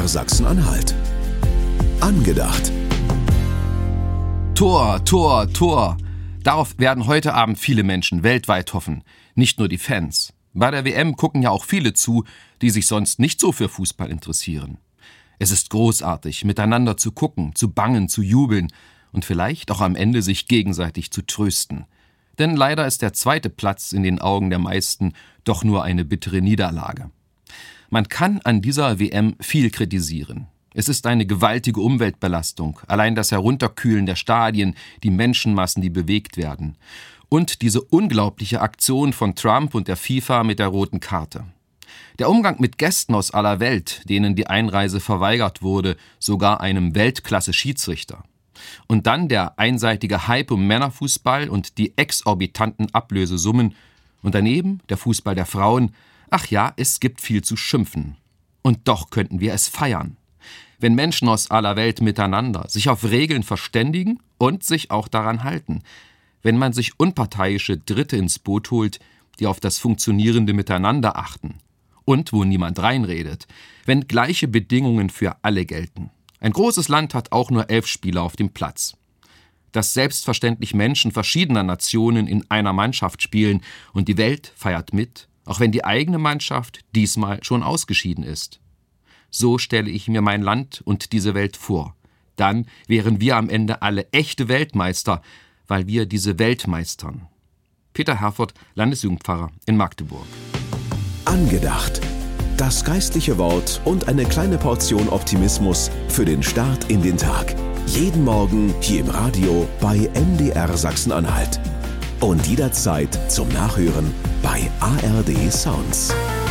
MDR Sachsen-Anhalt. Angedacht. Tor, Tor, Tor. Darauf werden heute Abend viele Menschen weltweit hoffen, nicht nur die Fans. Bei der WM gucken ja auch viele zu, die sich sonst nicht so für Fußball interessieren. Es ist großartig, miteinander zu gucken, zu bangen, zu jubeln und vielleicht auch am Ende sich gegenseitig zu trösten. Denn leider ist der zweite Platz in den Augen der meisten doch nur eine bittere Niederlage. Man kann an dieser WM viel kritisieren. Es ist eine gewaltige Umweltbelastung, allein das Herunterkühlen der Stadien, die Menschenmassen, die bewegt werden. Und diese unglaubliche Aktion von Trump und der FIFA mit der roten Karte. Der Umgang mit Gästen aus aller Welt, denen die Einreise verweigert wurde, sogar einem Weltklasse-Schiedsrichter. Und dann der einseitige Hype um Männerfußball und die exorbitanten Ablösesummen. Und daneben der Fußball der Frauen. Ach ja, es gibt viel zu schimpfen. Und doch könnten wir es feiern. Wenn Menschen aus aller Welt miteinander sich auf Regeln verständigen und sich auch daran halten. Wenn man sich unparteiische Dritte ins Boot holt, die auf das funktionierende Miteinander achten. Und wo niemand reinredet. Wenn gleiche Bedingungen für alle gelten. Ein großes Land hat auch nur 11 Spieler auf dem Platz. Dass selbstverständlich Menschen verschiedener Nationen in einer Mannschaft spielen und die Welt feiert mit, auch wenn die eigene Mannschaft diesmal schon ausgeschieden ist. So stelle ich mir mein Land und diese Welt vor. Dann wären wir am Ende alle echte Weltmeister, weil wir diese Welt meistern. Peter Herford, Landesjugendpfarrer in Magdeburg. Angedacht. Das geistliche Wort und eine kleine Portion Optimismus für den Start in den Tag. Jeden Morgen hier im Radio bei MDR Sachsen-Anhalt. Und jederzeit zum Nachhören bei ARD Sounds.